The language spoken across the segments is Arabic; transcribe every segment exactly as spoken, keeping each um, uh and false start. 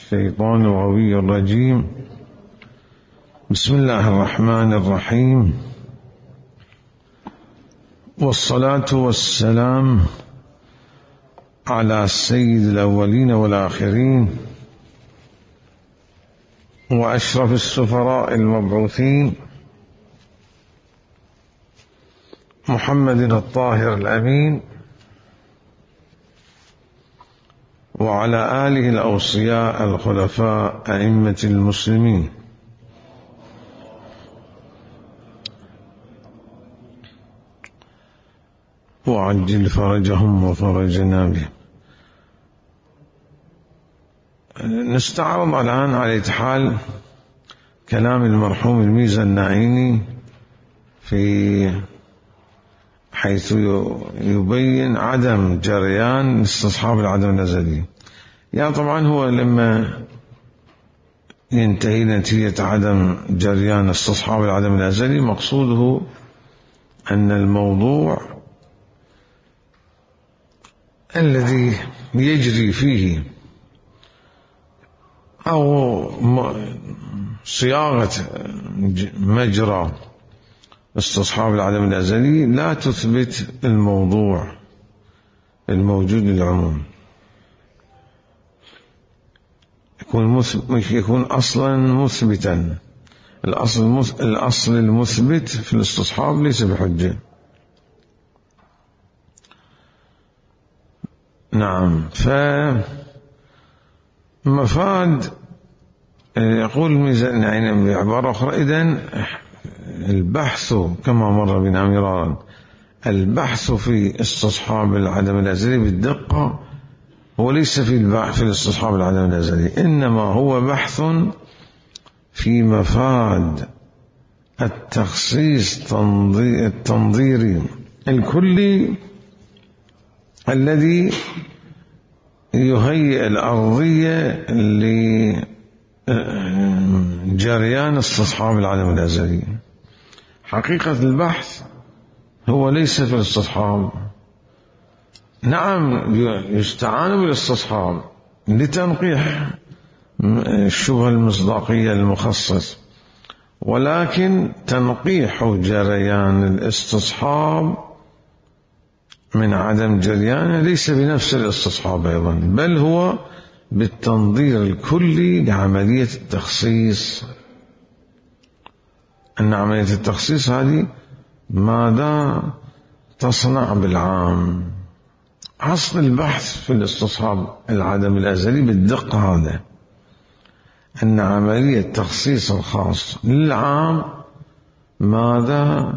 الشيطان الغوي الرجيم. بسم الله الرحمن الرحيم، والصلاة والسلام على سيد الأولين والآخرين وأشرف السفراء المبعوثين محمد الطاهر الأمين وعلى آله الأوصياء الخلفاء أئمة المسلمين وعجل فرجهم وفرجنا بهم. نستعرض الآن على حال كلام المرحوم الميزة النعيني في حيث يبين عدم جريان استصحاب العدم الأزلي. يعني طبعا هو لما ينتهي نتيجة عدم جريان استصحاب العدم الأزلي مقصوده أن الموضوع الذي يجري فيه أو صياغة مجرى استصحاب العدم الأزلي لا تثبت الموضوع الموجود للعموم، يكون يكون أصلا مثبتا. الأصل الأصل المثبت في الاستصحاب ليس بحجة. نعم، فمفاد يقول الميزان يعني بعبارة أخرى: إذن البحث كما مر بنا مرارا، البحث في استصحاب العدم الأزلي بالدقة هو ليس في البحث في الاستصحاب العدم الأزلي، إنما هو بحث في مفاد التخصيص التنظيري الكلي الذي يهيئ الأرضية لجريان استصحاب العدم الأزلي. حقيقة البحث هو ليس في الاستصحاب. نعم، يستعان بالاستصحاب لتنقيح الشبهة المصداقية المخصص، ولكن تنقيح جريان الاستصحاب من عدم جريانه ليس بنفس الاستصحاب أيضا، بل هو بالتنظير الكلي لعملية التخصيص. أن عملية التخصيص هذه ماذا تصنع بالعام؟ أصل البحث في الاستصحاب العدم الأزلي بالدقة هذا، أن عملية تخصيص الخاص للعام ماذا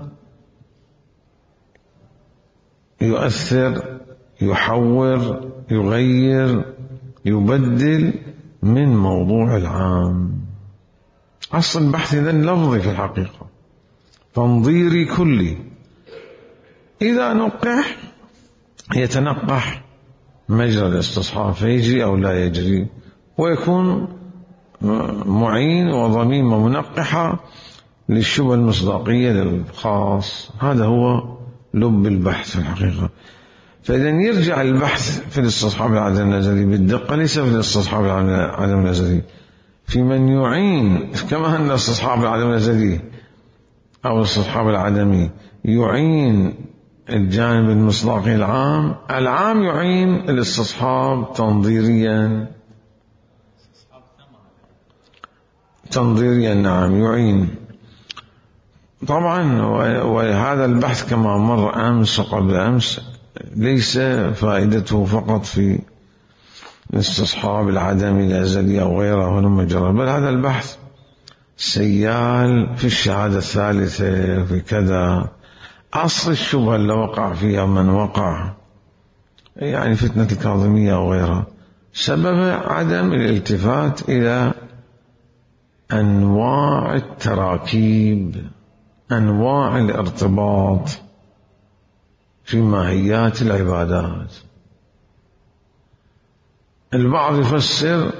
يؤثر، يحور، يغير، يبدل من موضوع العام. أصل البحث إذن لفظي في الحقيقة، تنظيري كلي. إذا نقح يتنقح مجرى الاستصحاب فيجري أو لا يجري، ويكون معين وضميمة منقحة للشبهة المصداقية للخاص. هذا هو لب البحث في الحقيقة. فإذا يرجع البحث في الاستصحاب العدم الأزلي بالدقة ليس في الاستصحاب العدم الأزلي، في من يعين، كما أن استصحاب العدم الأزلي أو الاستصحاب العدمي يعين الجانب المصداقي العام، العام يعين الاستصحاب تنظيريا تنظيريا نعم يعين. طبعا وهذا البحث كما مر أمس وقبل أمس ليس فائدته فقط في الاستصحاب العدمي الأزلي أو غيره ولا مجرى، بل هذا البحث سيال في الشهادة الثالثة في كذا. أصل الشبهة اللي وقع فيها من وقع، يعني فتنة الكاظمية أو غيرها، سبب عدم الالتفات إلى أنواع التراكيب، أنواع الارتباط في ماهيات العبادات. البعض يفسر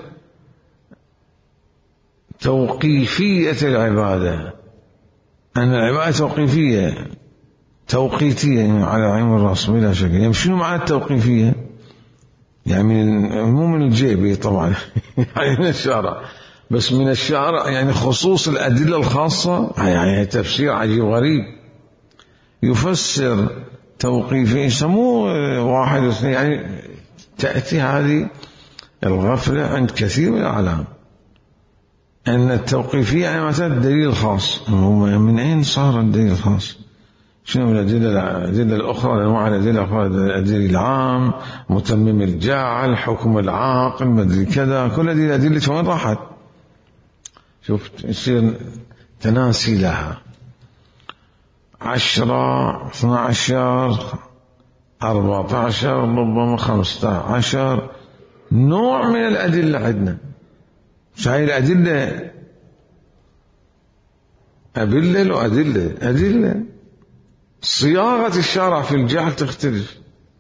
توقيفية العبادة، أن العبادة توقيفية توقيتية على عين الراس بلا شك. يعني شنو معنى التوقيفية؟ يعني من مو من الجيبي طبعا يعني من الشارع، بس من الشارع يعني خصوص الأدلة الخاصة، يعني تفسير عجيب غريب. يفسر توقيفي يسموه واحد اثنين، يعني تأتي هذه الغفلة عند كثير من الأعلام أن التوقيفية يعني مثلا الدليل الخاص، من أين صار الدليل الخاص؟ شنو الأدلة الأدلة الأخرى؟ أنواع الأدلة الأخرى، الدليل العام، متمم الجاعل، حكم العاقل، مدري كذا، كل هذه الأدلة وين راحت؟ شفت يصير تناسي لها. عشرة، اثنا عشر، أربعة عشر، ربما خمسة عشر نوع من الأدلة عندنا. هاي الأدلة أبلل وأدلة أدلة، صياغة الشارع في الجعل تختلف.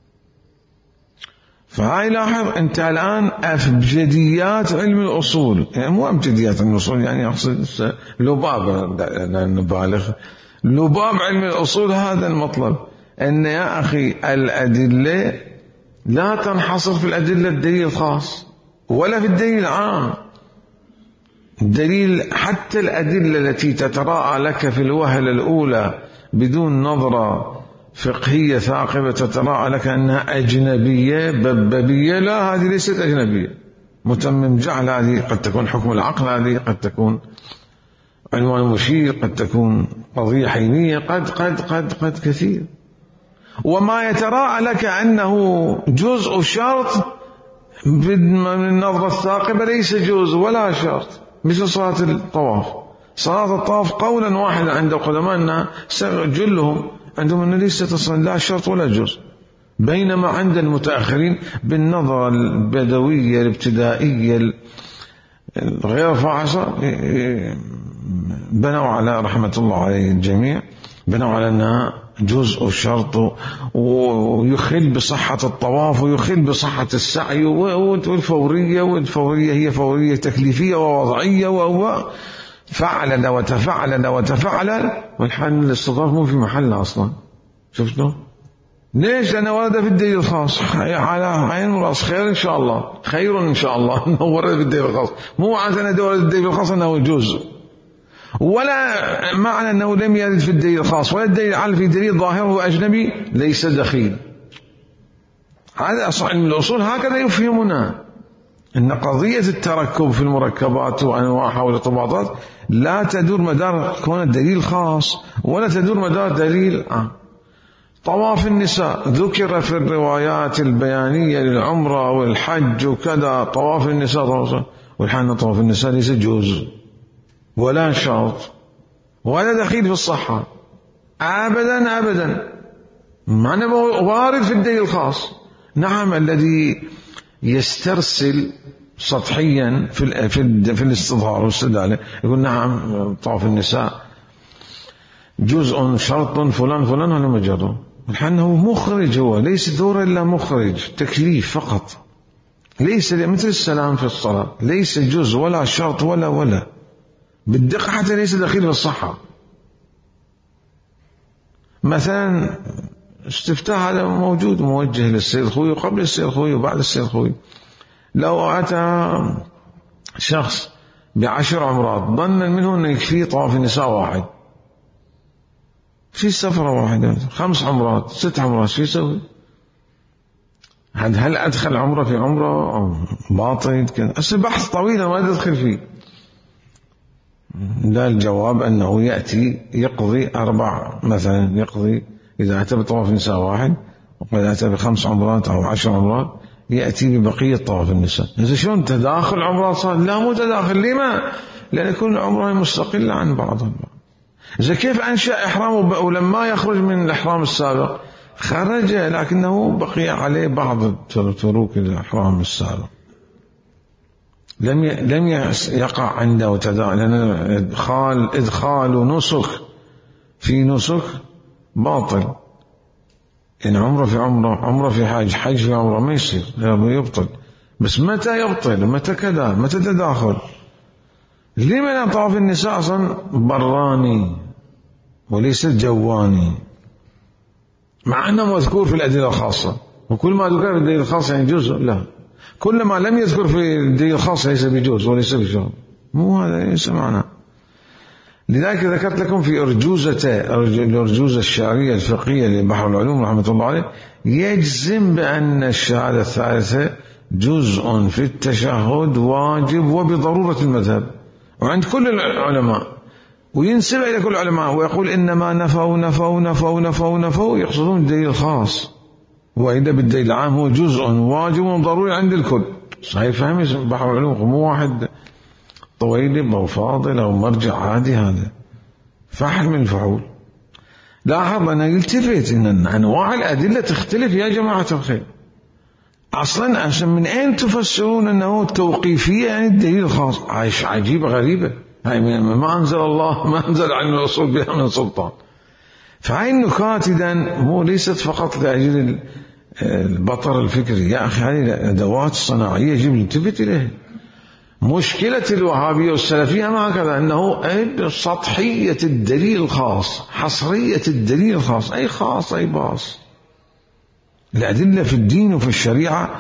فهاي لاحظ أنت الآن أبجديات علم الأصول، يعني مو أبجديات علم الأصول، يعني أقصد لباب، نبالغ، لباب علم الأصول هذا المطلب، أن يا أخي الأدلة لا تنحصر في الأدلة الدليل الخاص ولا في الدليل العام. الدليل حتى الأدلة التي تتراءى لك في الوهلة الأولى بدون نظرة فقهية ثاقبة تتراءى لك أنها أجنبية بببية، لا، هذه ليست أجنبية. متمم جعل هذه قد تكون حكم العقل، هذه قد تكون عنوان مشير، قد تكون قضية حينية، قد قد قد قد كثير. وما يتراءى لك أنه جزء شرط من النظرة الثاقبة ليس جزء ولا شرط، مثل صلاة الطواف. صلاة الطواف قولا واحدا عند القدماء أنها جلهم عندهم أنه ليست لا شرط ولا جزء، بينما عند المتأخرين بالنظرة البدوية الابتدائية غير فاحصة بنوا على رحمة الله عليه الجميع، بنوا على أنها جزء وشرط، ويخل بصحة الطواف ويخل بصحة السعي، والفورية، والفورية هي فورية تكليفية ووضعية، وهو فعلل وتفعلل وتفعلل، والحال الاستضاف مو في محلها أصلا. شفتوا ليش؟ لأنه ورد في الدليل الخاص، على عين ورأس، خير إن شاء الله، خير إن شاء الله أنه ورد في الدليل الخاص، مو عشان دور الدليل الخاص أنه جزء، ولا معنى أنه لم يرد في الدليل الخاص ولا الدليل على في دليل ظاهره أجنبي ليس دخيل. هذا أصل علم الأصول هكذا يفهمنا أن قضية التركب في المركبات وأنواعها والارتباطات لا تدور مدار كون الدليل خاص ولا تدور مدار دليل عام. طواف النساء ذكر في الروايات البيانية للعمرة والحج وكذا، طواف النساء طواف، والحال طواف النساء ليس جزء ولا شرط ولا دخيل في الصحة أبدا أبدا، معنى وارد في الدليل الخاص. نعم، الذي يسترسل سطحيا في في في الاستظهار والاستدلال يقول نعم طواف النساء جزء شرط فلان فلان، هذا مجرد الحين هو مخرج، هو ليس دوره إلا مخرج تكليف فقط، ليس مثل السلام في الصلاة، ليس جزء ولا شرط ولا ولا بالدقة، حتى ليس دخيل في الصحة. مثلا استفتاء هذا موجود موجه للسيد خوي وقبل السيد خوي وبعد السيد خوي. لو أتى شخص بعشر عمرات ظنا منه أنه يكفيه طواف النساء واحد، في سفرة واحدة، خمس عمرات ست عمرات، شو يسوي؟ هل أدخل عمره في عمره أو باطل كذا؟ أصل بحث طويل ما تدخل فيه. لا، الجواب أنه يأتي يقضي أربع، مثلا يقضي إذا أتى بطواف النساء واحد، وقد أتى بخمس عمرات أو عشر عمرات يأتي ببقية طواف النساء. إذا شلون تداخل عمرات صار؟ لا، مو تداخل. لما؟ لأن كل عمره مستقلة عن بعضها. إذا كيف أنشأ إحرامه ولما يخرج من الإحرام السابق خرج، لكنه بقي عليه بعض تروك الإحرام السابق، لم لم يقع عنده تداخل، لأن إدخال إدخال نسك في نسك باطل. إن عمره في عمره، عمره في حج، حج في عمره، ما يصير، يبطل. بس متى يبطل؟ متى كذا؟ متى تداخل؟ لمن طواف النساء أصلا براني وليس جواني، مع أنه مذكور في الأدلة الخاصة، وكل ما ذكر في الأدلة الخاصة يعني جزء، لا. كل ما لم يذكر في الدليل الخاص ليس بجوز وليس بشرط، مو هذا ليس معنى. لذلك ذكرت لكم في أرجوزة الأرجوزة الشعرية الفقهية لبحر العلوم رحمة الله عليه يجزم بأن الشهادة الثالثة جزء في التشهد واجب وبضرورة المذهب وعند كل العلماء، وينسب إلى كل العلماء ويقول إنما نفوا نفوا نفوا نفوا نفوا يقصدون الدليل الخاص، وإذا بالدليل العام هو جزء واجب وضروري عند الكل. صحيح فهم بحر العلوم مو واحد طويل أو فاضل أو مرجع عادي، هذا فحل من الفحول. لاحظ أنه يلتفت أن أنواع الأدلة تختلف يا جماعة الخير. أصلا عشان من أين تفسرون أنه توقيفية يعني الدليل الخاص؟ عايش عجيبة غريبة، ما أنزل الله ما أنزل عن الرسول بها من سلطان. فهاي النكات إذن مو ليست فقط لأجل البطر الفكري يا أخي، هذه الأدوات الصناعية يجب الالتفت إليها. مشكلة الوهابية والسلفية ما هكذا، أنه سطحية الدليل الخاص، حصرية الدليل الخاص، أي خاص أي باص. الأدلة في الدين وفي الشريعة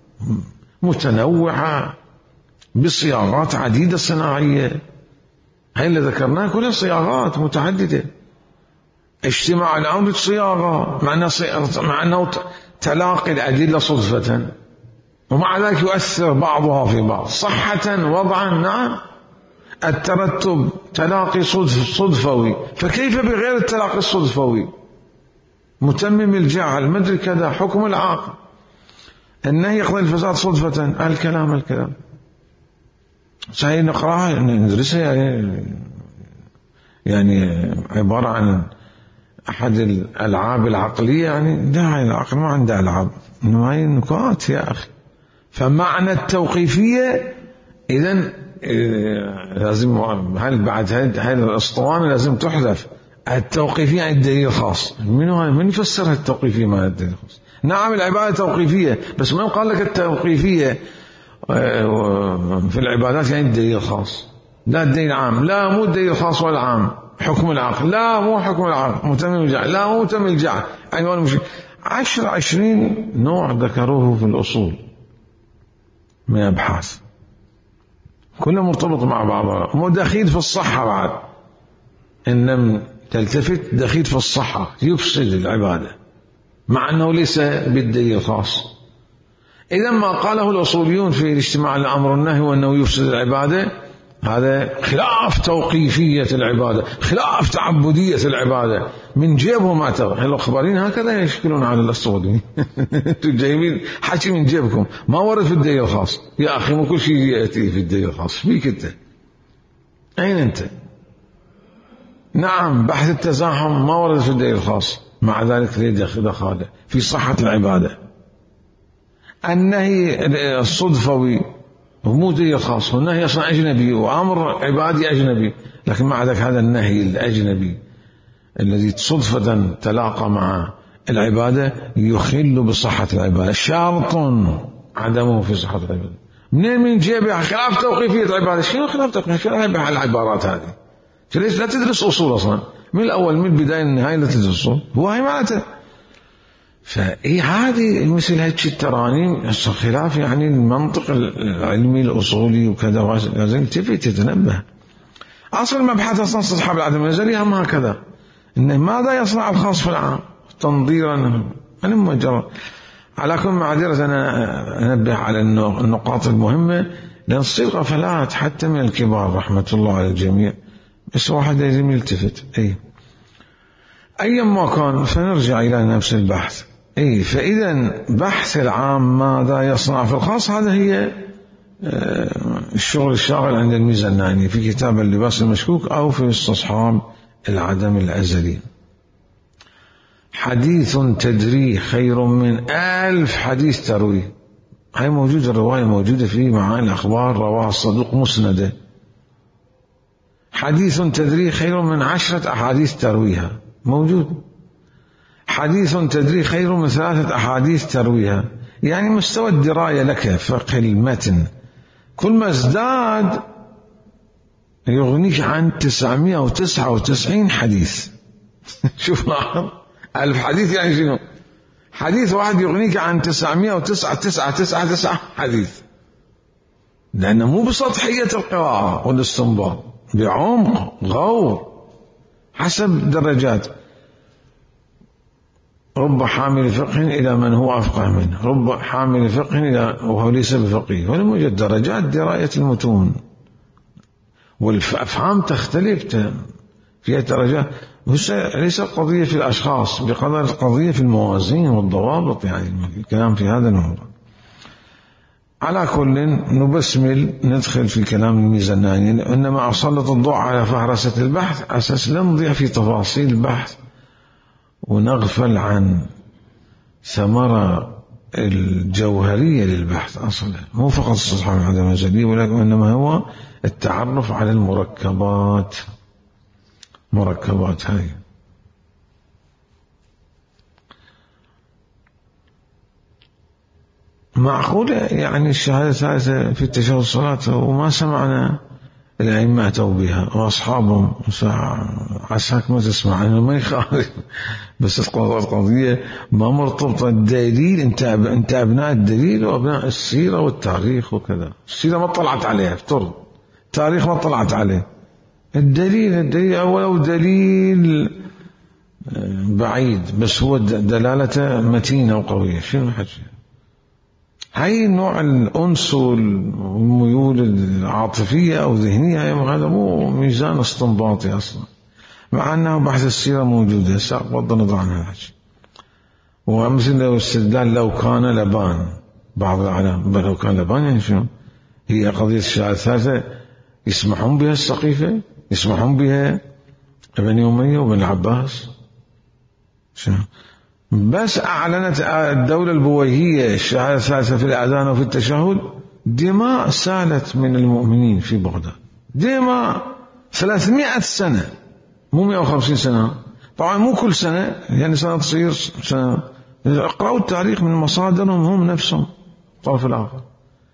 متنوعة بصياغات عديدة صناعية، هاي اللي ذكرناها كلها صياغات متعددة. اجتماع الأمر صياغة مع أنه تلاقي الأدلة صدفة، ومع ذلك يؤثر بعضها في بعض صحة وضعا. نعم الترتب تلاقي صدف صدفوي، فكيف بغير التلاقي الصدفوي؟ متمم الجعل مدري كذا حكم العاقل، النهي يقضي الفساد صدفة، الكلام الكلام صحيح نقرأها ندرسها يعني, يعني عبارة عن أحد الألعاب العقلية، يعني داعي العقل ما عنده ألعاب، إنما هي نكات يا أخي. فمعنى التوقيفية إذن لازم، هل بعد هذه الأسطوانة لازم تحذف التوقيفية عن الدليل الخاص. من من يفسرها التوقيفية مع الدليل الخاص؟ نعم العبادة توقيفية، بس من قال لك التوقيفية في العبادات يعني الدليل الخاص؟ لا الدليل العام، لا مو الدليل الخاص ولا العام، حكم العقل، لا مو حكم العقل، متمم الجعل، لا مو متمم الجعل. أيوة المشكلة عشر عشرين نوع ذكروه في الأصول من أبحاث كله مرتبط مع بعضها، مو دخيل في الصحة بعد، إن لم تلتفت دخيل في الصحة يفسد العبادة مع أنه ليس بالدليل الخاص. إذا ما قاله الأصوليون في الاجتماع الأمر والنهي وأنه يفسد العبادة هذا خلاف توقيفية العبادة، خلاف تعبدية العبادة، من جيبهم اعتبر. الأخبارين هكذا يشكلون على الأسطوريين انتم جايبين حكي من جيبكم ما ورد في الدليل الخاص. يا أخي مو كل شيء يأتي في الدليل الخاص، بيك أنت أين أنت؟ نعم بحث التزاحم ما ورد في الدليل الخاص، مع ذلك ليه دخل في صحة العبادة. النهي الصدفوي مو دليل خاص، والنهي أصلا أجنبي وأمر عبادي أجنبي، لكن مع ذلك هذا النهي الأجنبي الذي صدفة تلاقى مع العبادة يخل بصحة العبادة، شرط عدمه في صحة العبادة. منين من جيبه خلاف توقيفية العبادة؟ شنو خلاف توقيفية؟ شنو هاي العبارات هذه؟ ليش لا تدرس أصول أصلا من الأول من البداية للنهاية؟ لا تدرس أصول، هو هي معناته. فإيه هذه مثل هيك الترانيم خلاف يعني المنطق العلمي الأصولي وكذا، لازم تفي تتنبه. أصل مبحث أصلا استصحاب العدم الأزلي هم هكذا، إنه ماذا يصنع الخاص في العام تنظيرا. أنا مجرد على كل معذرة أنا أنبه على النقاط المهمة، لأن تصير غفلات حتى من الكبار رحمة الله على الجميع، بس واحد لازم يلتفت. أي أيا ما كان فنرجع إلى نفس البحث. أي فإذا بحث العام ماذا يصنع في الخاص، هذا هي الشغل الشاغل عند الميزاناني في كتاب اللباس المشكوك أو في استصحاب العدم الأزلي. حديث تدري خير من ألف حديث تروي، هاي موجودة، الرواية موجودة في معاني الأخبار رواها الصدوق مسندة. حديث تدري خير من عشرة أحاديث ترويها، موجود. حديث تدري خير من ثلاثة أحاديث ترويها، يعني مستوى الدراية لك فقه المتن كل ما ازداد يغنيك عن تسعمائة وتسعة وتسعين حديث. شوف لاحظ ألف حديث يعني شنو؟ حديث واحد يغنيك عن تسعمائة وتسعة تسعة تسعة تسعة حديث، لأنه مو بسطحية القراءة والاستنباط، بعمق غور حسب درجات. رب حامل فقه إلى من هو أفقه منه، رب حامل فقه إلى وهو ليس بفقيه، ولم يوجد درجات دراية المتون، والأفهام تختلف فيها درجات. ليس القضية في الأشخاص بقدر القضية في الموازين والضوابط، يعني الكلام في هذا النوع. على كل نبسمل ندخل في كلام الميزاناني، إنما أسلط الضوء على فهرسة البحث أساس لا نضيع في تفاصيل البحث ونغفل عن ثمرة الجوهرية للبحث أصلا، مو فقط استصحاب العدم الجلي، ولكن إنما هو التعرف على المركبات. مركبات هاي معقولة يعني الشهادة الثالثة في التشهد الصلاة وما سمعنا الأئمة أتوا بها وأصحابهم، عساك ما تسمع أنه ما يخالف، بس القضية ما مرتبطة الدليل. انت انت أبناء الدليل وأبناء السيرة والتاريخ وكذا. السيرة ما طلعت عليها افترض، التاريخ ما طلعت عليه. الدليل الدليل ولو دليل بعيد بس هو دلالته متينة وقوية، شنو حكي؟ هاي نوع الأنس والميول العاطفية أو ذهنية، هذا مو ميزان استنباطي أصلا، مع أنه بحث السيرة موجودة. سأقبض نضع عنها الحكي. ومثل لو استدلال لو كان لبان، بعض العلماء لو كان لبان يعني شنو؟ هي قضية الشهادة الثالثة يسمحون بها السقيفة، يسمحون بها ابن أمية وابن العباس، شنو؟ بس أعلنت الدولة البويهية الشهادة الثالثة في الأذان وفي التشهد، دماء سالت من المؤمنين في بغداد، دماء ثلاثمائة سنة، مو مئة وخمسين سنة. طبعا مو كل سنة، يعني سنة تصير سنة. اقرأوا التاريخ من مصادرهم هم نفسهم الطرف الآخر.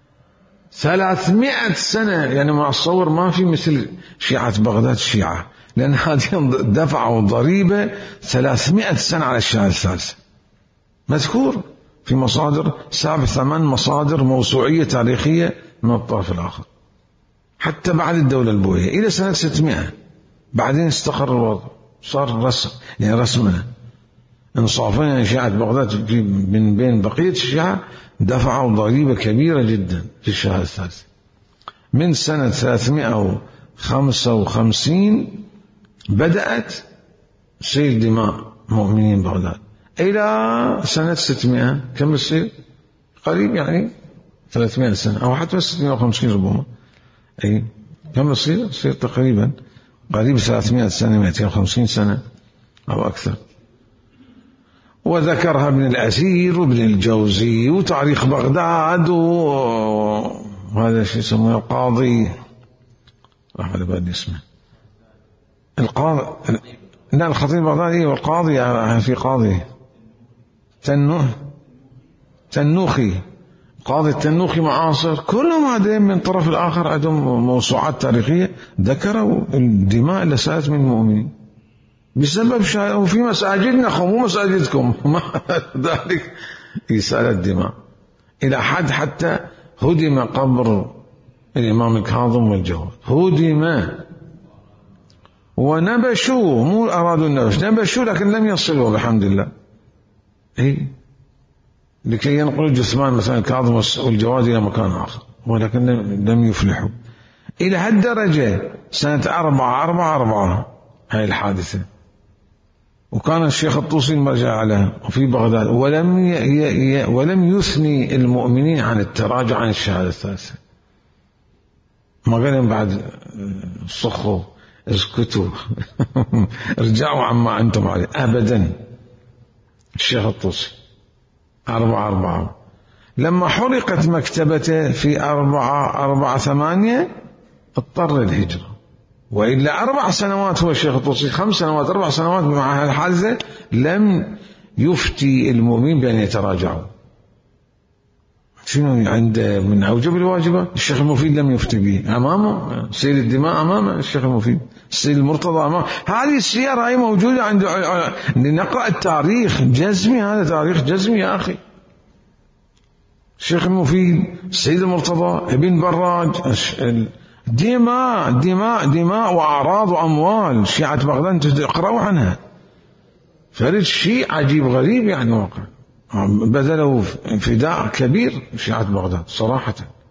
ثلاثمائة سنة، يعني ما أتصور ما في مثل شيعة بغداد الشيعة، لأن هذه دفعوا ضريبة ثلاثمائة سنة على الشهادة الثالثة، مذكور في مصادر سبع ثمان مصادر موسوعية تاريخية من الطرف الآخر، حتى بعد الدولة البويهية إلى سنة ستمائة. بعدين استقر الوضع، صار رسم يعني رسمنا انصافا، يعني شيعة بغداد من بين بقية الشيعة دفعوا ضريبة كبيرة جدا في الشهادة الثالثة. من سنة ثلاثمائة وخمسة وخمسين بدأت سيل دماء مؤمنين بغداد إلى سنة ستمائة. كم السيل؟ قريب يعني ثلاثمائة سنة أو حتى ستمائة وخمسين ربما. أي كم السيل؟ سيل تقريبا قريب ثلاثمائة سنة، مئتين وخمسين سنة أو أكثر. وذكرها ابن الأثير وابن الجوزي وتاريخ بغداد، وهذا شيء يسمونه القاضي، راح على بالي اسمه القاضي، لا الخطيب البغدادي والقاضي، في قاضي تنو تنوخي، قاضي التنوخي معاصر، كلهم هذين من طرف الآخر عندهم موسوعات تاريخية ذكروا الدماء اللي سالت من المؤمنين بسبب شهادة. وفي مساجدنا خو مو مساجدكم ذلك يسال الدماء، إلى حد حتى هدم قبر الإمام الكاظم والجواد، هدم ونبشوا، مو أرادوا النبش، نبشوا لكن لم يصلوا بحمد الله. إيه؟ لكي ينقلوا جثمان مثلا الكاظم والجواد إلى مكان آخر، ولكن لم يفلحوا إلى هالدرجة. سنة أربعة أربعة أربعة هاي الحادثة، وكان الشيخ الطوسي المرجع لها وفي بغداد، ولم ي... ي... ولم يثني المؤمنين عن التراجع عن الشهادة الثالثة. ما قالهم بعد صخوا اسكتوا ارجعوا عما أنتم عليه، أبدا. الشيخ الطوسي أربعة أربعة لما حرقت مكتبته في أربعة أربعة ثمانية اضطر الهجرة، وإلا أربع سنوات هو الشيخ الطوسي، خمس سنوات أربع سنوات مع الحادثة لم يفتي المؤمنين بأن يتراجعوا. شنو عنده من أوجب الواجبات؟ الشيخ المفيد لم يفتي به، أمامه سيل الدماء، أمامه الشيخ المفيد، سيل المرتضى أمامه. هذه السير هاي موجودة عند نقرأ التاريخ جزمي، هذا تاريخ جزمي يا أخي. الشيخ المفيد، السيد المرتضى، ابن براج، دماء دماء دماء وأعراض وأموال شيعة بغداد تقرأوا عنها. فرد شيء عجيب غريب يعني واقع، بذلوا فداء كبير شيعة بغداد صراحة.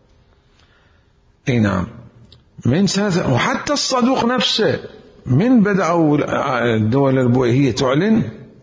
اي نعم. من سنة، وحتى الصدوق نفسه من بدأوا الدولة البويهية تعلن،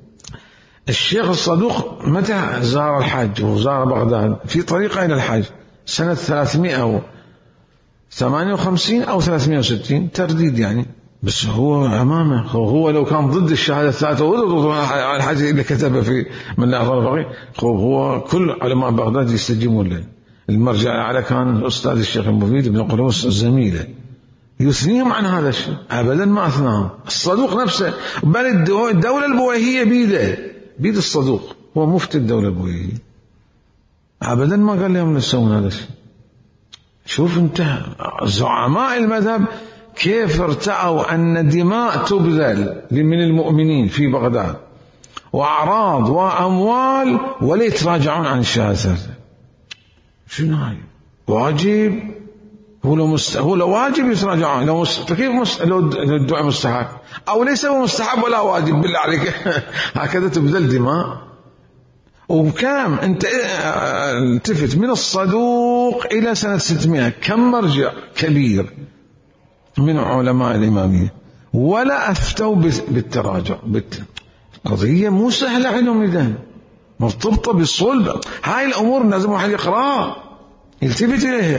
الشيخ الصدوق متى زار الحج وزار بغداد في طريقة إلى الحج؟ سنة ثلاثمائة وثمانية وخمسين أو ثلاثمائة وستين ترديد يعني. بس هو أمامه، هو لو كان ضد الشهادة الثالثة وضد الحج اللي كتبه في من الأخبار البغي، هو كل علماء بغداد يستجيبون له. المرجع الأعلى كان الأستاذ الشيخ المفيد بن قلوس الزميلة، يثنيهم عن هذا الشيء، أبدا ما أثناهم. الصدوق نفسه، بل الدولة البويهية بيده، بيد الصدوق، هو مفتي الدولة البويهية، أبدا ما قال لهم يسوون هذا الشيء. شوف انت زعماء المذهب كيف ارتأوا أن دماء تبذل من المؤمنين في بغداد وأعراض وأموال ولا يتراجعون عن الشهادة. شنو هاي؟ واجب، هو لو مست... هو لو واجب يتراجعون، لو مست... كيف مست... لو الدعاء مستحب أو ليس مستحب ولا واجب بالله عليك هكذا تبذل دماء. وكم انت التفت من الصدوق إلى سنة ستمائة، كم مرجع كبير من علماء الإمامية ولا أفتوا بالتراجع. قضية مو سهلة عندهم، إذن مرتبطة بالصلب. هاي الأمور لازم واحد يقرأها يلتفت إليها.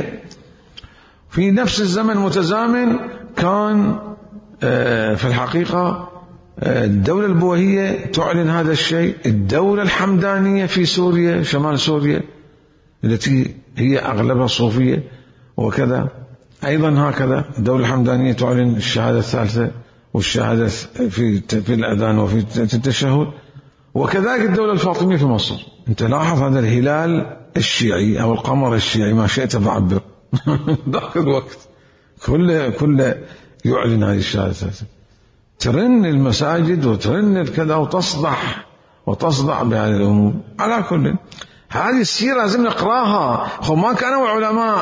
في نفس الزمن متزامن كان في الحقيقة الدولة البويهية تعلن هذا الشيء، الدولة الحمدانية في سوريا، شمال سوريا التي هي أغلبها صوفية وكذا، أيضا هكذا الدولة الحمدانية تعلن الشهادة الثالثة والشهادة في في الأذان وفي التشهد، وكذلك الدولة الفاطمية في مصر. أنت لاحظ هذا الهلال الشيعي أو القمر الشيعي، ما شئت فعبر ذاك الوقت كله كله يعلن هذه الشهادة الثالثة، ترن المساجد وترن الكذا وتصدح وتصدع بهذه الأمور. على كل هذه السيرة لازم نقراها. خو ما كانوا علماء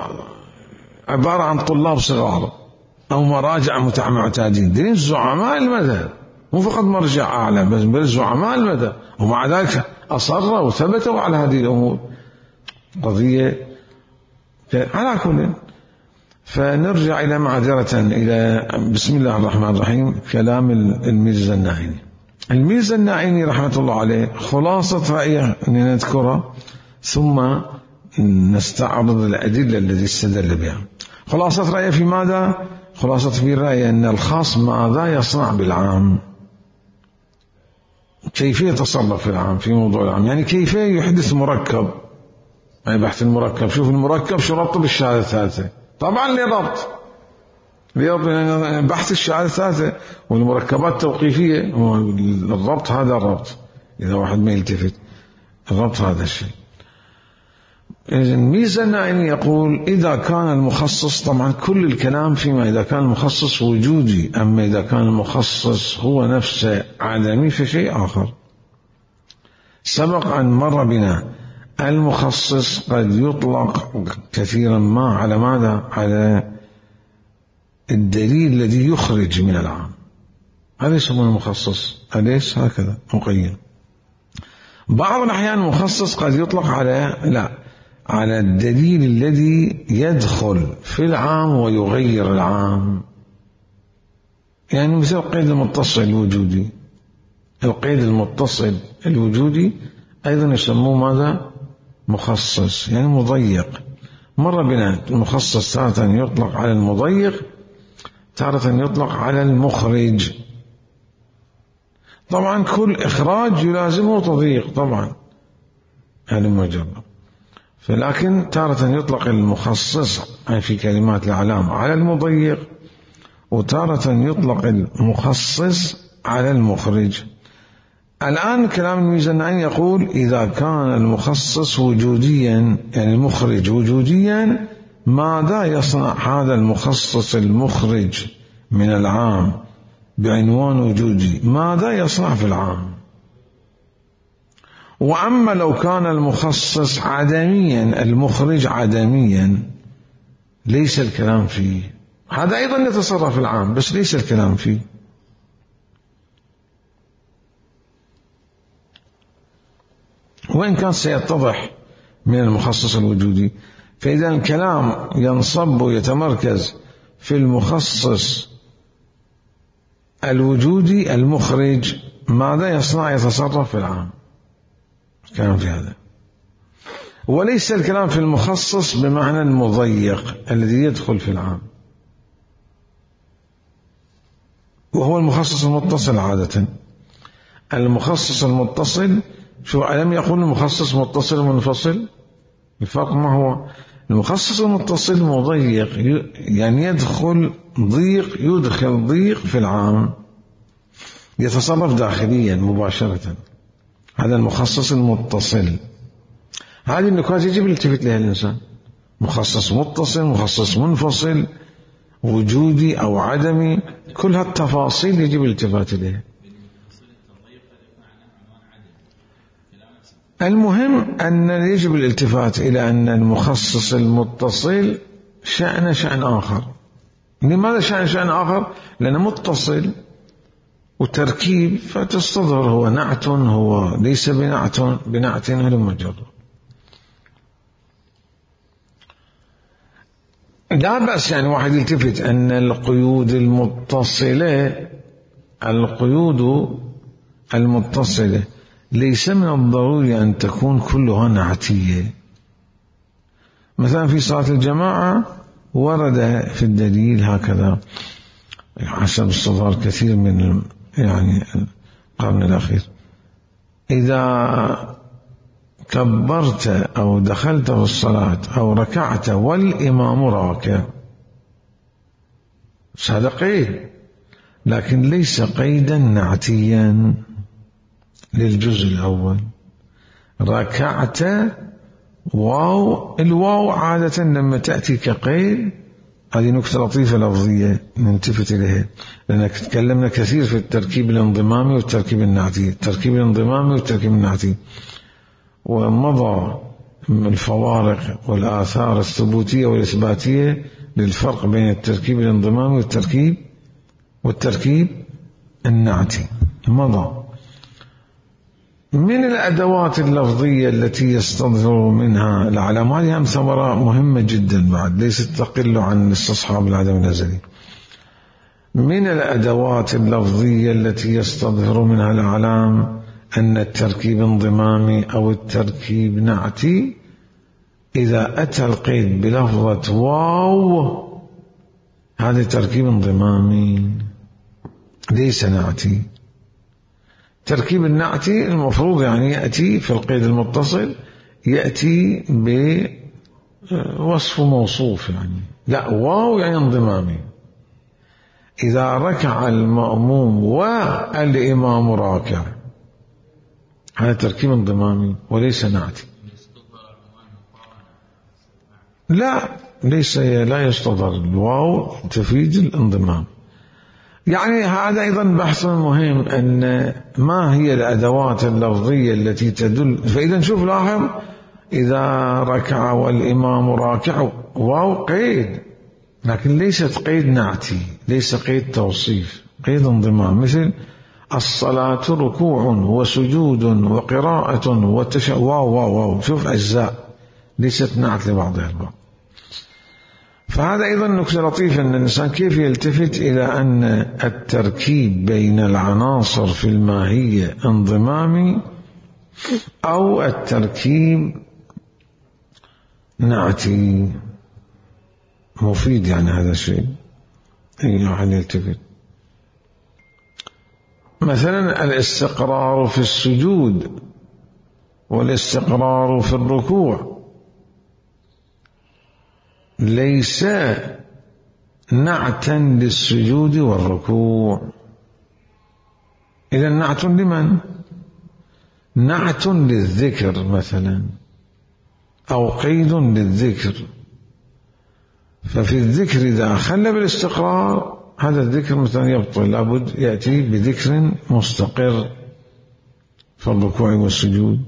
عبارة عن طلاب صغار أو مراجع معتادين، دين زعماء المذهب، مو فقط مرجع أعلى بس بل زعماء المذهب، ومع ذلك أصروا وثبتوا على هذه الأمور. قضية على كل. فنرجع إلى معذرة إلى بسم الله الرحمن الرحيم كلام الميرزا الناعيني. الميرزا الناعيني رحمة الله عليه خلاصة رأيه أن نذكره ثم نستعرض الأدلة التي استدل بها. خلاصة رأيه في ماذا؟ خلاصة في رأيه أن الخاص ماذا يصنع بالعام، كيف يتصرف في العام في موضوع العام، يعني كيف يحدث مركب، يعني بحث المركب. شوف المركب شو ربطه بالشهادة الثالثة؟ طبعا لربط لربط يعني بحث الشهادة الثالثة والمركبات التوقيفية، الربط هذا الربط، إذا واحد ما يلتفت الربط هذا الشيء. إذن ميزة الناعيني يقول إذا كان المخصص، طبعا كل الكلام فيما إذا كان المخصص وجودي، أما إذا كان المخصص هو نفسه عدمي فشيء آخر. سبق أن مر بنا المخصص قد يطلق كثيرا ما على ماذا؟ على الدليل الذي يخرج من العام، هذا يسمونه المخصص، أليس هكذا مقيم؟ بعض الأحيان المخصص قد يطلق على لا على الدليل الذي يدخل في العام ويغير العام، يعني مثل القيد المتصل الوجودي. القيد المتصل الوجودي أيضا يسموه ماذا؟ مخصص، يعني مضيق. مر بنا المخصص تارة يطلق على المضيق، تارة يطلق على المخرج. طبعا كل إخراج يلازمه تضييق طبعا، هذا مجرد. فلكن تارة يطلق المخصص في كلمات الأعلام على المضيق، وتارة يطلق المخصص على المخرج. الآن كلام الميزاني يقول إذا كان المخصص وجوديا، يعني المخرج وجوديا، ماذا يصنع هذا المخصص المخرج من العام بعنوان وجودي؟ ماذا يصنع في العام؟ وأما لو كان المخصص عدميا، المخرج عدميا، ليس الكلام فيه، هذا أيضا يتصرف في العام بس ليس الكلام فيه. وإن كان سيتضح من المخصص الوجودي. فإذا الكلام ينصب ويتمركز في المخصص الوجودي المخرج، ماذا يصنع؟ يتصرف في العام، الكلام في هذا. وليس الكلام في المخصص بمعنى المضيق الذي يدخل في العام، وهو المخصص المتصل عادة. المخصص المتصل، شو ألم يقول المخصص متصل منفصل؟ الفرق ما هو؟ المخصص المتصل مضيق، يعني يدخل ضيق، يدخل ضيق في العام، يتصرف داخليا مباشرة. هذا المخصص المتصل. هذه النكات يجب الالتفات لها الإنسان. مخصص متصل، مخصص منفصل، وجودي أو عدمي، كل هالتفاصيل يجب الالتفات إليها. المهم أن يجب الالتفات إلى أن المخصص المتصل شأن شأن آخر. لماذا شأن شأن آخر؟ لأنه متصل وتركيب، فتستظهر هو نعت، هو ليس بنعت بنعت هلم جر. لا بأس يعني واحد يلتفت أن القيود المتصلة، القيود المتصلة ليس من الضروري أن تكون كلها نعتية. مثلا في صلاة الجماعة ورد في الدليل هكذا حسب استظهار كثير من يعني القرن الأخير: إذا كبرت أو دخلت في الصلاة أو ركعت والإمام راكع، هذا قيد، لكن ليس قيدا نعتيا للجزء الأول. ركعت واو، الواو عادة لما تأتي كقيد، هذه نكتة لطيفة لفظية نلتفت إليها، لأنك تكلمنا كثير في التركيب الانضمامي والتركيب النعتي، التركيب الانضمامي والتركيب النعتي، ومضى الفوارق والآثار الثبوتية والإثباتية للفرق بين التركيب الانضمامي والتركيب والتركيب النعتي، مضى. من الأدوات اللفظية التي يستظهر منها العلم، هذه هم ثمرة مهمة جدا بعد، ليست تقل عن استصحاب العدم الأزلي. من الأدوات اللفظية التي يستظهر منها العلام أن التركيب انضمامي أو التركيب نعتي إذا أتى القيد بلفظة واو، هذا تركيب انضمامي ليس نعتي. تركيب النعتي المفروض يعني يأتي في القيد المتصل، يأتي بوصف موصوف، يعني لا، واو يعني انضمامي. إذا ركع المأموم والإمام راكع، هذا تركيب انضمامي وليس نعتي. لا، ليس لا يستظهر، الواو تفيد الانضمام. يعني هذا أيضا بحث مهم، أن ما هي الأدوات اللفظية التي تدل. فإذا نشوف لاحظ، إذا ركع والإمام راكع، واو قيد، لكن ليست قيد نعتي، ليس قيد توصيف، قيد انضمام. مثل الصلاة ركوع وسجود وقراءة وتش... واو واو واو، شوف أجزاء ليست نعت لبعضها البعض. فهذا أيضا نكتة لطيفة، أن الإنسان كيف يلتفت إلى أن التركيب بين العناصر في الماهية انضمامي أو التركيب نعتي. مفيد يعني هذا الشيء، أي واحد يلتفت. مثلا الاستقرار في السجود والاستقرار في الركوع ليس نعتا للسجود والركوع. إذا نعت لمن؟ نعت للذكر مثلا أو قيد للذكر، ففي الذكر إذا خل بالاستقرار هذا الذكر مثلا يبطل، لابد يأتي بذكر مستقر في الركوع والسجود.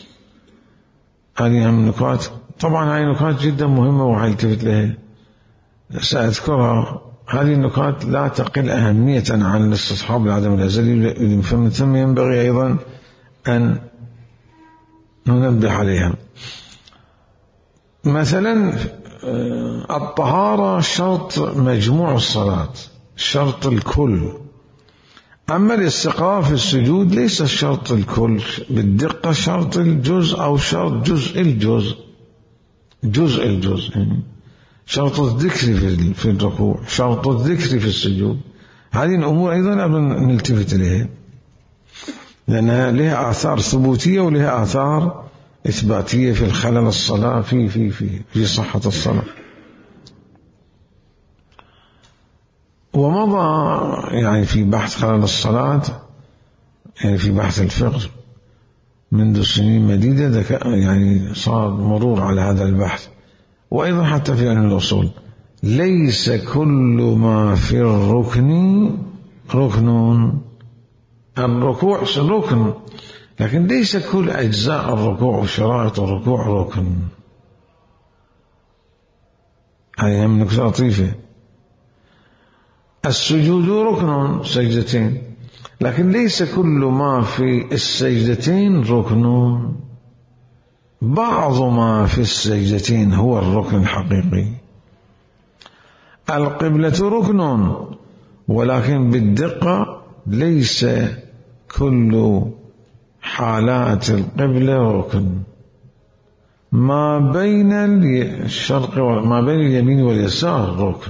هذه هم نكات، طبعا هذه نكات جدا مهمة وحالتفت لها سأذكرها. هذه النكات لا تقل أهمية عن الاستصحاب العدم الأزلي، فمن ثم ينبغي أيضا أن ننبه عليها. مثلا الطهارة شرط مجموع الصلاة، شرط الكل. أما الاستقرار في السجود ليس شرط الكل بالدقة، شرط الجزء أو شرط جزء الجزء، جزء الجزء يعني شرط الذكر في الركوع، شرط الذكر في السجود. هذه الأمور أيضا نلتفت إليها لأنها لها آثار ثبوتية ولها آثار إثباتية في الخلل الصلاة في في في في صحة الصلاة. ومضى يعني في بحث خلل الصلاة، يعني في بحث الفقه منذ سنين مديدة، يعني صار مرور على هذا البحث، وأيضا حتى في علم الأصول. ليس كل ما في الركن ركن، الركوع ركن، لكن ليس كل أجزاء الركوع وشرائط الركوع ركن. هذه من نكتة لطيفة. السجود ركن، سجدتين، لكن ليس كل ما في السجدتين ركن، بعض ما في السجدتين هو الركن الحقيقي. القبلة ركن، ولكن بالدقة ليس كل حالات القبلة ركن. ما بين الشرق وما بين اليمين واليسار ركن.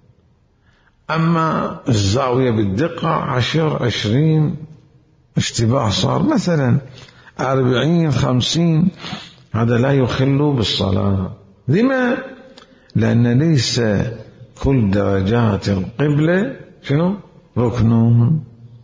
أما الزاوية بالدقة عشر عشرين اشتباه صار مثلا أربعين خمسين، هذا لا يخل بالصلاة. لما؟ لأن ليس كل درجات القبلة شنو ركنون،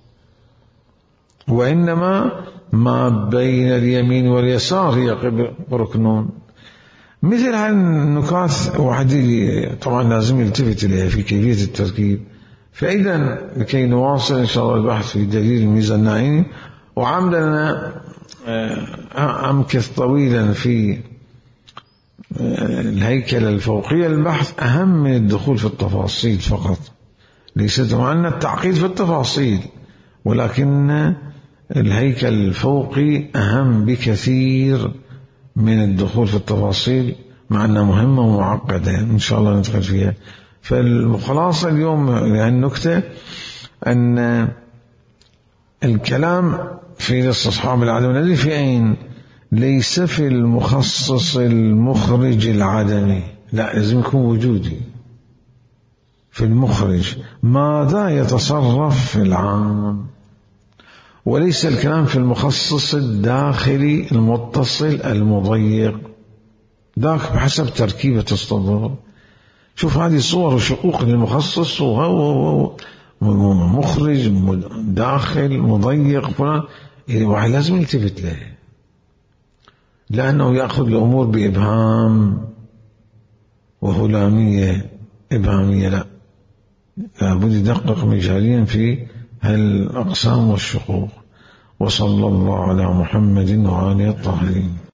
وإنما ما بين اليمين واليسار هي ركنون. مثل هالنكات واحد طبعا لازم يلتفت إليها في كيفية التركيب. فإذا لكي نواصل إن شاء الله البحث في دليل الميزة الناعيني، وعمدنا أمكث طويلا في الهيكل الفوقية البحث أهم من الدخول في التفاصيل فقط. ليست معنا التعقيد في التفاصيل، ولكن الهيكل الفوقي أهم بكثير من الدخول في التفاصيل، مع أنها مهمة ومعقدة إن شاء الله ندخل فيها. فالخلاصة اليوم لهالنكتة أن الكلام في الاستصحاب العدم الذي في أين؟ ليس في المخصص المخرج العدمي، لا، لازم يكون وجودي في المخرج ماذا يتصرف في العام، وليس الكلام في المخصص الداخلي المتصل المضيق، ذاك بحسب تركيبة الصدر. شوف هذه صور وشقوق للمخصص، وهو مخرج داخل مضيق فلان، واحد لازم يلتفت له، لأنه يأخذ الأمور بإبهام وهلامية إبهامية، لا، لابد يدقق مجاليا في هالأقسام والشقوق. وصلى الله على محمد وآله الطاهرين.